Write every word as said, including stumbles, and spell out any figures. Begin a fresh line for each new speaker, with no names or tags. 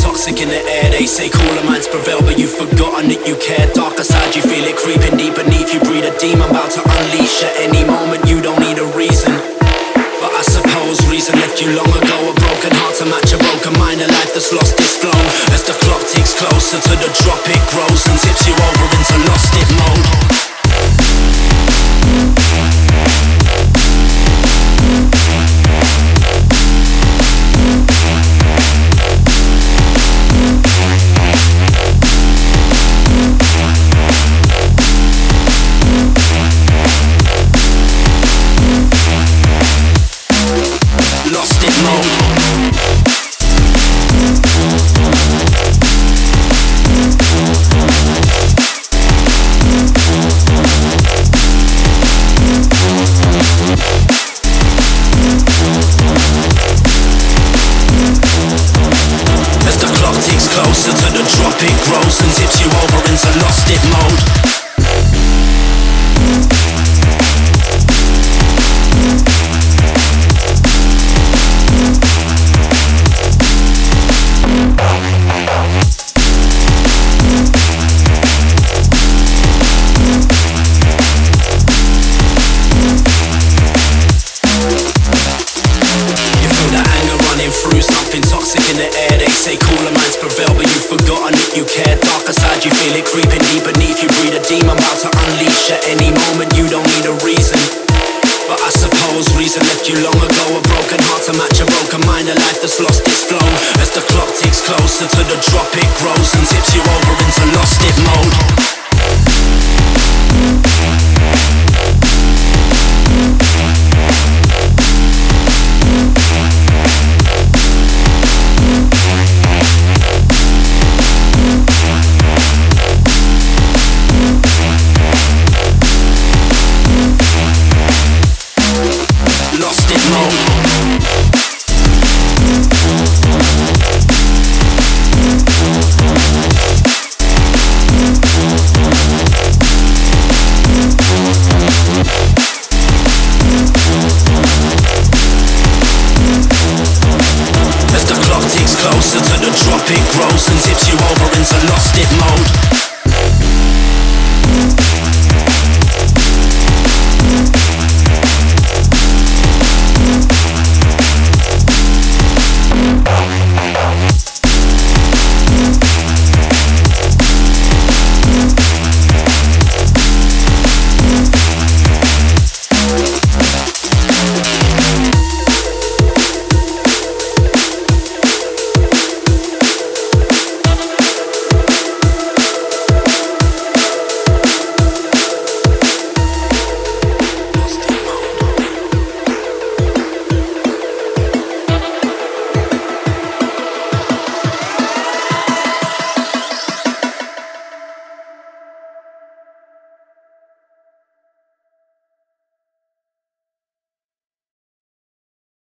toxic in the air. They say cooler minds prevail, but you've forgotten that you care. Darker side, you feel it creeping deep beneath you. Breed a demon about to unleash at any moment. You don't need a reason, but I suppose reason left you long ago. A broken heart to match a broken mind. A life that's lost its flow. As the clock ticks closer to the drop, it grows and tips you over into lost it mode. Lost it mode. As the clock ticks closer to the drop, it grows and tips you over into lost it mode. Through something toxic in the air. They say cooler minds prevail, but you've forgotten that you care. Darker side, you feel it creeping deep beneath you. Breed a demon about to unleash at any moment. You don't need a reason, but I suppose reason left you long ago. A broken heart to match a broken mind. A life that's lost its flow. As the clock ticks closer to the drop, it grows and tips you over into lost it mode.